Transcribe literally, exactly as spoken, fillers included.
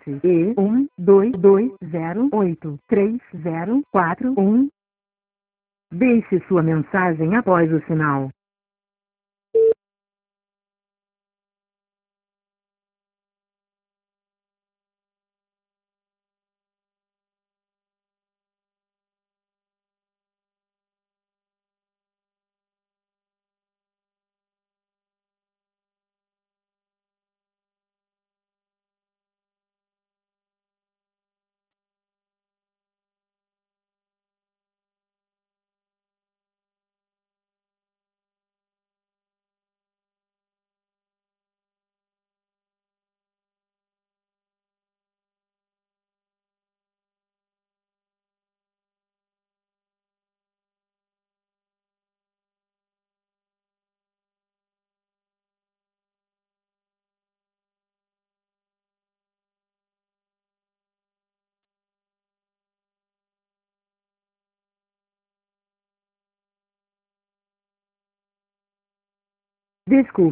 E um dois dois zero oito três zero quatro um. Deixe sua mensagem após o sinal. Desculpe.